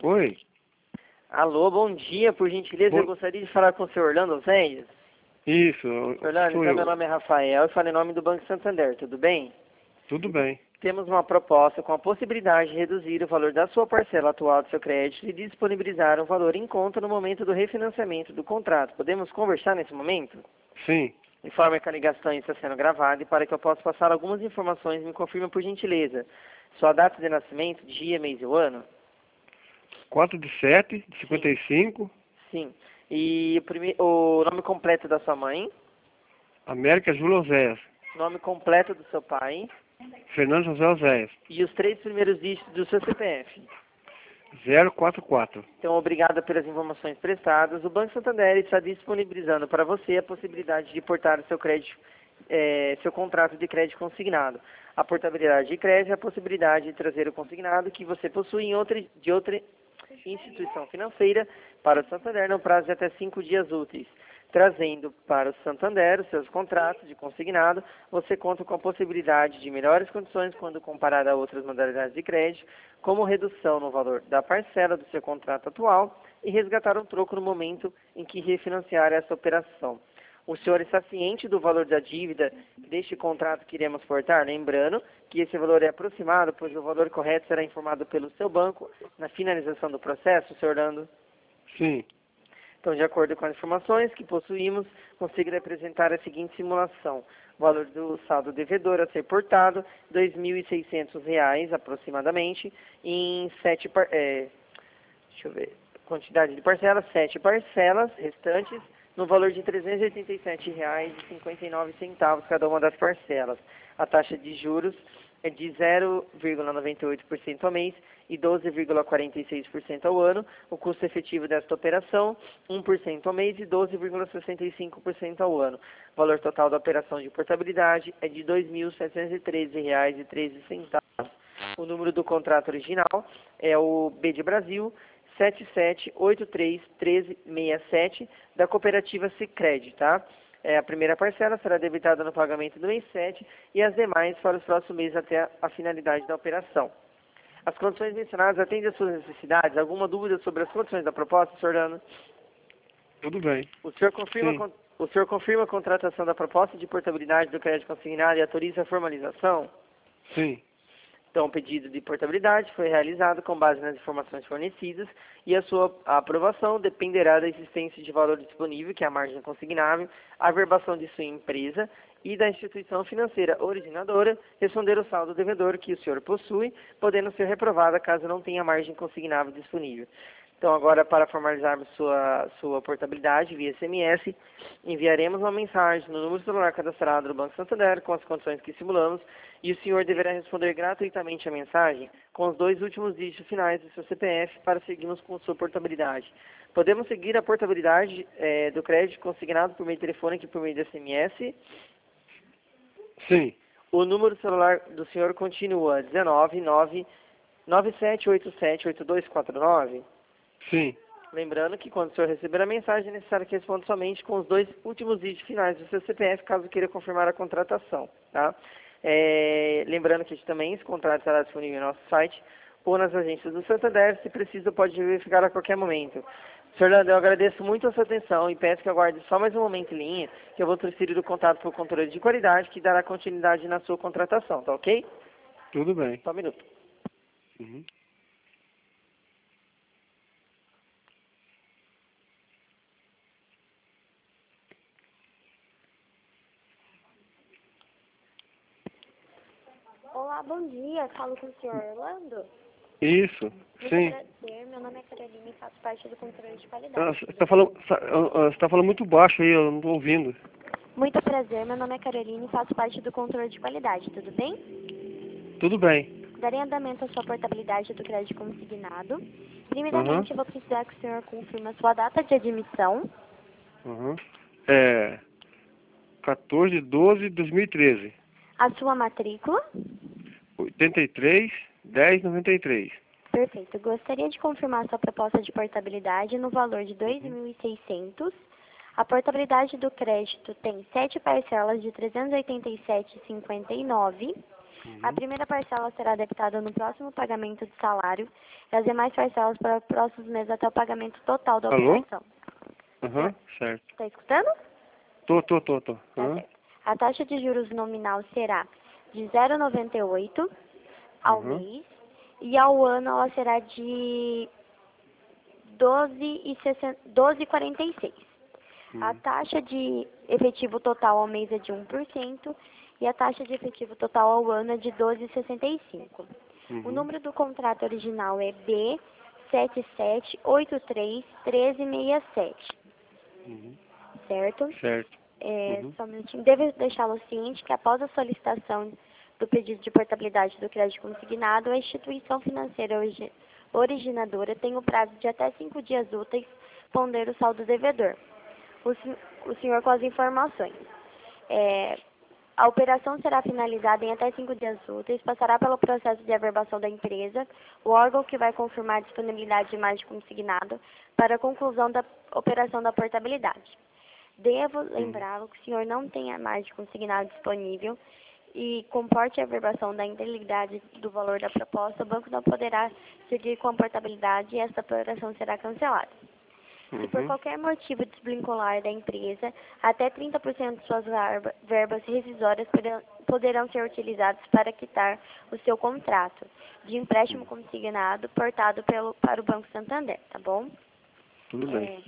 Oi, Alô, bom dia, por gentileza, Bom- eu gostaria de falar com o senhor Orlando Zendes. isso, Orlando, sou então meu eu. nome é Rafael e falo em nome do Banco Santander, tudo bem? Tudo bem. Temos uma proposta com a possibilidade de reduzir o valor da sua parcela atual do seu crédito e disponibilizar um valor em conta no momento do refinanciamento do contrato. Podemos conversar nesse momento? Sim, Informe que a ligação está sendo gravada e para que eu possa passar algumas informações, me confirma por gentileza. Sua data de nascimento, dia, mês e o ano? 4/7/55, Sim. E o nome completo da sua mãe? América Júlio Oséias, Nome completo do seu pai? Fernando José Oséias, E os 3 primeiros dígitos do seu CPF. 044. Então, obrigada pelas informações prestadas. O Banco Santander está disponibilizando para você a possibilidade de portar o seu crédito, seu contrato de crédito consignado. A portabilidade de crédito é a possibilidade de trazer o consignado que você possui de outra instituição financeira para o Santander no prazo de até 5 dias úteis. Trazendo para o Santander os seus contratos de consignado, você conta com a possibilidade de melhores condições quando comparado a outras modalidades de crédito, como redução no valor da parcela do seu contrato atual e resgatar um troco no momento em que refinanciar essa operação. O senhor está ciente do valor da dívida deste contrato que iremos portar? Lembrando que esse valor é aproximado, pois o valor correto será informado pelo seu banco na finalização do processo, senhor Orlando. Sim, Então, de acordo com as informações que possuímos, consigo apresentar a seguinte simulação. O valor do saldo devedor a ser portado, R$ 2.600 aproximadamente, em quantidade de parcelas, 7 parcelas restantes, no valor de R$ 387,59 cada uma das parcelas. A taxa de juros é de 0,98% ao mês e 12,46% ao ano. O custo efetivo desta operação, 1% ao mês e 12,65% ao ano. O valor total da operação de portabilidade é de R$ 2.713,13. O número do contrato original é o B de Brasil 77831367 da cooperativa Sicredi, tá? A primeira parcela será debitada no pagamento do mês 7 e as demais para os próximos meses até a finalidade da operação. As condições mencionadas atendem às suas necessidades? Alguma dúvida sobre as condições da proposta, senhor Orlando? tudo bem. O senhor confirma, Sim, o senhor confirma a contratação da proposta de portabilidade do crédito consignado e autoriza a formalização? sim, Então, o pedido de portabilidade foi realizado com base nas informações fornecidas e a sua aprovação dependerá da existência de valor disponível, que é a margem consignável, a averbação de sua empresa e da instituição financeira originadora responder o saldo devedor que o senhor possui, podendo ser reprovada caso não tenha margem consignável disponível. Então, agora, para formalizarmos sua portabilidade via SMS, enviaremos uma mensagem no número celular cadastrado no Banco Santander com as condições que simulamos e o senhor deverá responder gratuitamente a mensagem com os 2 últimos dígitos finais do seu CPF para seguirmos com sua portabilidade. Podemos seguir a portabilidade do crédito consignado por meio telefônico e por meio de SMS. sim, O número celular do senhor continua 19997878249. sim, Lembrando que quando o senhor receber a mensagem, é necessário que responda somente com os 2 últimos dígitos finais do seu CPF, caso queira confirmar a contratação, tá? Lembrando que também esse contrato estará disponível no nosso site ou nas agências do Santander. Se precisa, pode verificar a qualquer momento. Senhor Orlando, eu agradeço muito a sua atenção e peço que aguarde só mais um momento em linha, que eu vou transferir o contato para o controle de qualidade, que dará continuidade na sua contratação, tá ok? tudo bem. Só um minuto. Uhum. Olá, bom dia. Falo com o senhor Orlando. Isso, Muito sim. prazer. Meu nome é Carolina e faço parte do controle de Ah, qualidade. Você está falando muito baixo aí, eu não estou ouvindo. Muito prazer. Meu nome é Carolina e faço parte do controle de qualidade. Tudo bem? Tudo bem. Darei andamento à sua portabilidade do crédito consignado. Aham, Primeiramente, eu vou precisar que o senhor confirme a sua data de admissão, aham. É 14/12/2013. a sua matrícula. 83/10/93. Perfeito. Gostaria de confirmar sua proposta de portabilidade no valor de 2.600. A portabilidade do crédito tem 7 parcelas de 387,59. A primeira parcela será debitada no próximo pagamento de salário e as demais parcelas para os próximos meses até o pagamento total da Alô? operação. Aham, certo. Está escutando? Tô. Tá certo. A taxa de juros nominal será de 0,98 ao mês e ao ano ela será de 12,46. A taxa de efetivo total ao mês é de 1% e a taxa de efetivo total ao ano é de 12,65. O número do contrato original é B77831367. Certo? Certo. Só um minutinho. Devo deixá-lo ciente que após a solicitação do pedido de portabilidade do crédito consignado, a instituição financeira originadora tem o prazo de até 5 dias úteis ponder o saldo devedor. O senhor com as informações. A operação será finalizada em até 5 dias úteis, passará pelo processo de averbação da empresa, o órgão que vai confirmar a disponibilidade de margem consignado para a conclusão da operação da portabilidade. Devo lembrá-lo que o senhor não tem a margem consignada disponível e comporte a averbação da integridade do valor da proposta, o banco não poderá seguir com a portabilidade e esta operação será cancelada. Se por qualquer motivo desvincular da empresa, até 30% de suas verbas rescisórias poderão ser utilizadas para quitar o seu contrato de empréstimo consignado portado para o Banco Santander, tá bom? Tudo bem.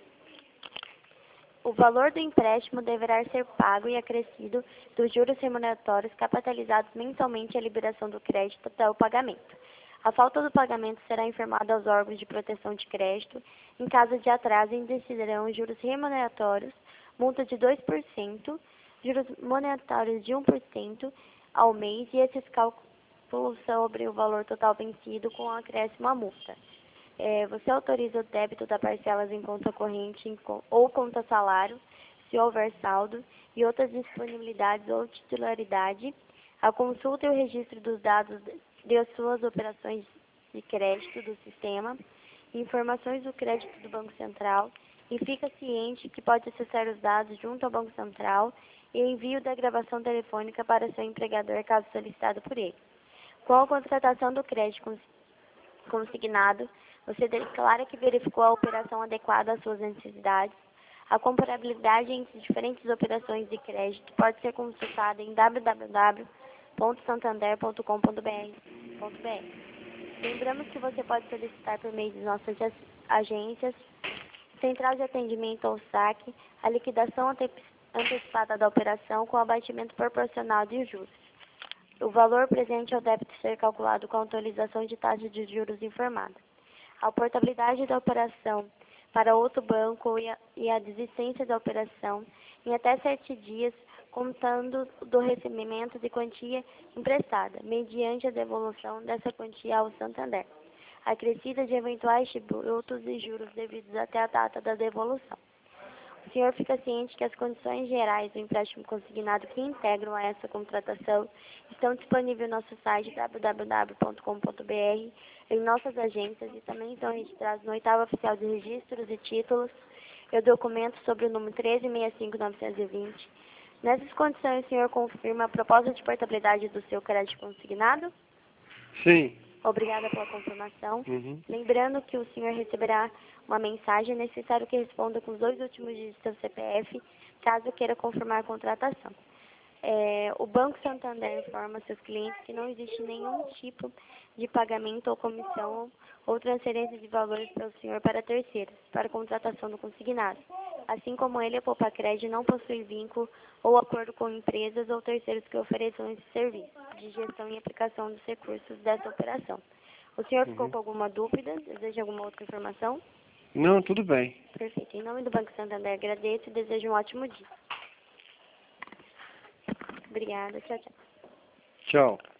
O valor do empréstimo deverá ser pago e acrescido dos juros remuneratórios capitalizados mensalmente à liberação do crédito até o pagamento. A falta do pagamento será informada aos órgãos de proteção de crédito. Em caso de atraso, incidirão os juros remuneratórios, multa de 2%, juros monetários de 1% ao mês e esses cálculos sobre o valor total vencido com acréscimo à multa. Você autoriza o débito da parcelas em conta corrente ou conta salário, se houver saldo, e outras disponibilidades ou titularidade, a consulta e o registro dos dados de suas operações de crédito do sistema, informações do crédito do Banco Central, e fica ciente que pode acessar os dados junto ao Banco Central e envio da gravação telefônica para seu empregador caso solicitado por ele. Com a contratação do crédito consignado, você declara que verificou a operação adequada às suas necessidades. A comparabilidade entre diferentes operações de crédito pode ser consultada em www.santander.com.br. Lembramos que você pode solicitar por meio de nossas agências, Central de Atendimento ou SAC, a liquidação antecipada da operação com abatimento proporcional de juros. O valor presente ao débito ser calculado com autorização de taxa de juros informada. A portabilidade da operação para outro banco e a desistência da operação em até 7 dias, contando do recebimento de quantia emprestada, mediante a devolução dessa quantia ao Santander, acrescida de eventuais tributos e juros devidos até a data da devolução. O senhor fica ciente que as condições gerais do empréstimo consignado que integram a essa contratação estão disponíveis no nosso site www.com.br, em nossas agências e também estão registrados no 8º Oficial de Registros e Títulos e o documento sobre o número 13.65920. Nessas condições, o senhor confirma a proposta de portabilidade do seu crédito consignado? Sim. Obrigada pela confirmação. Lembrando que o senhor receberá uma mensagem, é necessário que responda com os 2 últimos dígitos do seu CPF, caso queira confirmar a contratação. O Banco Santander informa seus clientes que não existe nenhum tipo de pagamento ou comissão ou transferência de valores pelo senhor para terceiros, para contratação do consignado. Assim como ele, a Poupacred não possui vínculo ou acordo com empresas ou terceiros que ofereçam esse serviço de gestão e aplicação dos recursos dessa operação. O senhor ficou com alguma dúvida? Deseja alguma outra informação? Não, tudo bem. Perfeito. Em nome do Banco Santander, agradeço e desejo um ótimo dia. Obrigada. Tchau, tchau. Tchau.